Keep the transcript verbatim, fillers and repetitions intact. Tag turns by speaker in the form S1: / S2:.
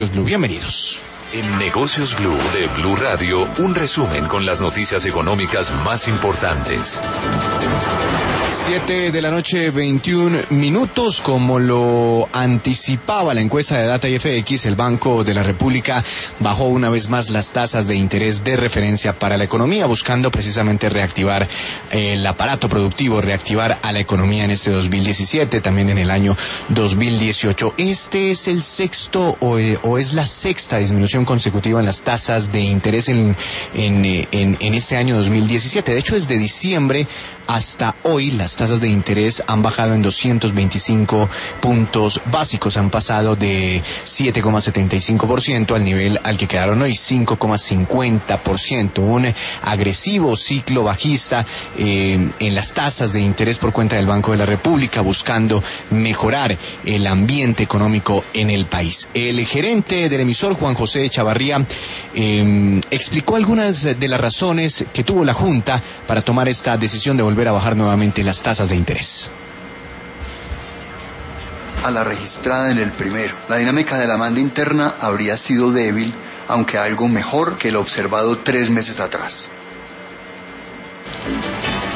S1: Negocios Blue. Bienvenidos.
S2: En Negocios Blue de Blue Radio, un resumen con las noticias económicas más importantes.
S1: Siete de la noche, veintiún minutos. Como lo anticipaba la encuesta de Data y F X, el Banco de la República bajó una vez más las tasas de interés de referencia para la economía, buscando precisamente reactivar eh, el aparato productivo, reactivar a la economía en este dos mil diecisiete, también en el año dos mil dieciocho. Este es el sexto o, eh, o es la sexta disminución consecutiva en las tasas de interés en, en, en, en este año dos mil diecisiete. De hecho, desde diciembre hasta hoy, las tasas de interés han bajado en doscientos veinticinco puntos básicos. Han pasado de siete coma setenta y cinco por ciento al nivel al que quedaron hoy, cinco coma cincuenta por ciento. Un agresivo ciclo bajista eh, en las tasas de interés por cuenta del Banco de la República, buscando mejorar el ambiente económico en el país. El gerente del emisor, Juan José Chavarría, eh, explicó algunas de las razones que tuvo la Junta para tomar esta decisión de volver a bajar nuevamente las tasas de interés.
S3: A la registrada en el primero. La dinámica de la demanda interna habría sido débil, aunque algo mejor que lo observado tres meses atrás.